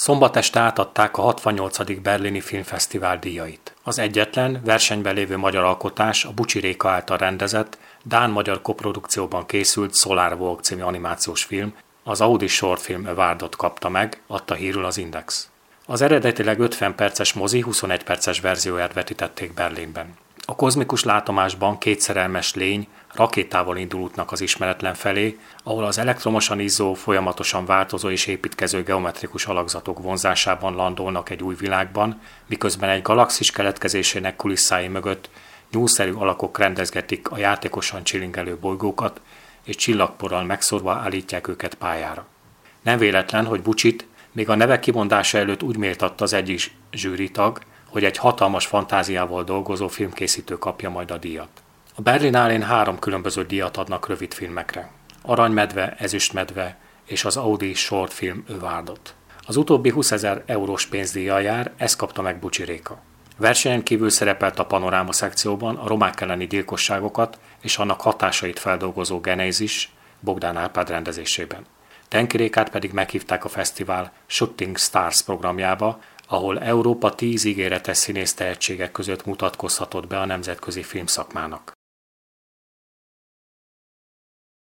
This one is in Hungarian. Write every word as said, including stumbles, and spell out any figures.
Szombat este átadták a hatvannyolcadik berlini filmfesztivál díjait. Az egyetlen, versenyben lévő magyar alkotás a Bucsi Réka által rendezett, dán-magyar koprodukcióban készült Solar Walk című animációs film, az Audi Short Film Awardot kapta meg, adta hírül az Index. Az eredetileg ötven perces mozi huszonegy perces verzióját vetítették Berlinben. A kozmikus látomásban két szerelmes lény rakétával indul útnak az ismeretlen felé, ahol az elektromosan izzó, folyamatosan változó és építkező geometrikus alakzatok vonzásában landolnak egy új világban, miközben egy galaxis keletkezésének kulisszái mögött nyúlszerű alakok rendezgetik a játékosan csilingelő bolygókat, és csillagporral megszorva állítják őket pályára. Nem véletlen, hogy Bucsit még a neve kimondása előtt úgy méltatta az egyik zsűritag, hogy egy hatalmas fantáziával dolgozó filmkészítő kapja majd a díjat. A Berlinálén három különböző díjat adnak rövidfilmekre. Aranymedve, Ezüstmedve és az Audi Short Film Awardot. Az utóbbi húszezer eurós pénzdíjjal jár, ezt kapta meg Bucsi Réka. Versenyen kívül szerepelt a panoráma szekcióban a romák elleni gyilkosságokat és annak hatásait feldolgozó Genesis Bogdán Árpád rendezésében. Tenki Rékát pedig meghívták a fesztivál Shooting Stars programjába, ahol Európa tíz ígéretes színész tehetségek között mutatkozhatott be a nemzetközi filmszakmának.